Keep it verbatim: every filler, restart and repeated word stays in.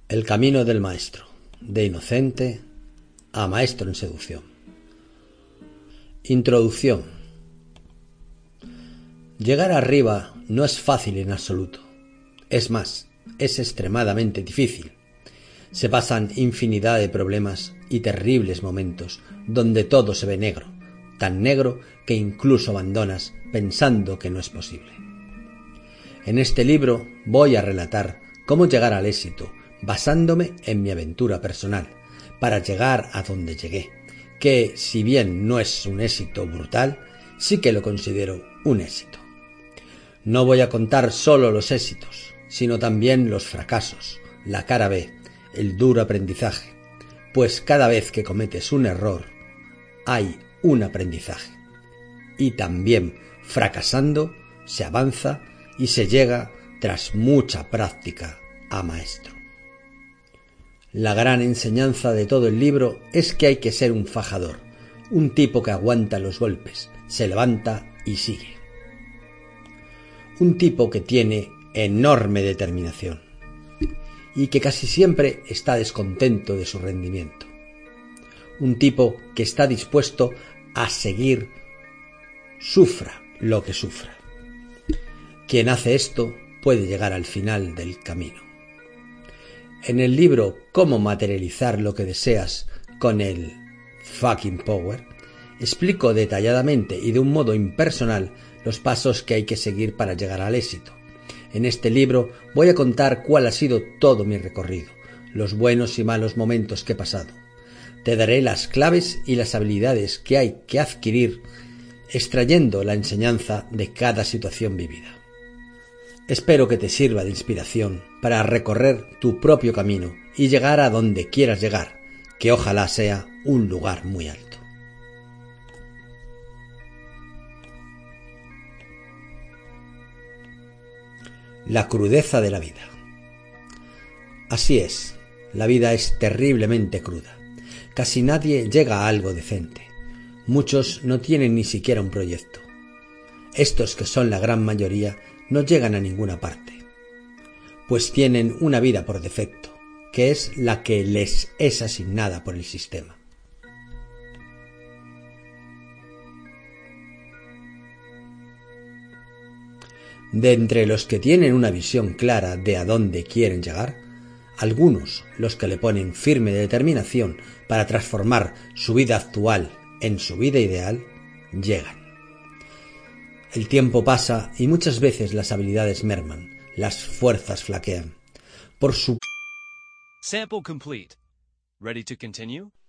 El camino del maestro, de inocente a maestro en seducción. Introducción. Llegar arriba no es fácil en absoluto. Es más, es extremadamente difícil. Se pasan infinidad de problemas y terribles momentos donde todo se ve negro, tan negro que incluso abandonas pensando que no es posible. En este libro voy a relatar cómo llegar al éxito basándome en mi aventura personal, para llegar a donde llegué, que si bien no es un éxito brutal, sí que lo considero un éxito. No voy a contar solo los éxitos, sino también los fracasos, la cara B, el duro aprendizaje, pues cada vez que cometes un error, hay un aprendizaje. Y también, fracasando, se avanza y se llega, tras mucha práctica, a maestro. La gran enseñanza de todo el libro es que hay que ser un fajador, un tipo que aguanta los golpes, se levanta y sigue. Un tipo que tiene enorme determinación y que casi siempre está descontento de su rendimiento. Un tipo que está dispuesto a seguir, sufra lo que sufra. Quien hace esto puede llegar al final del camino. En el libro Cómo materializar lo que deseas con el fucking power, explico detalladamente y de un modo impersonal los pasos que hay que seguir para llegar al éxito. En este libro voy a contar cuál ha sido todo mi recorrido, los buenos y malos momentos que he pasado. Te daré las claves y las habilidades que hay que adquirir, extrayendo la enseñanza de cada situación vivida. Espero que te sirva de inspiración para recorrer tu propio camino y llegar a donde quieras llegar, que ojalá sea un lugar muy alto. La crudeza de la vida. Así es, la vida es terriblemente cruda. Casi nadie llega a algo decente. Muchos no tienen ni siquiera un proyecto. Estos, que son la gran mayoría, no llegan a ninguna parte, pues tienen una vida por defecto, que es la que les es asignada por el sistema. De entre los que tienen una visión clara de a dónde quieren llegar, algunos, los que le ponen firme determinación para transformar su vida actual en su vida ideal, llegan. El tiempo pasa y muchas veces las habilidades merman, las fuerzas flaquean. Por su... Sample complete. Ready to continue?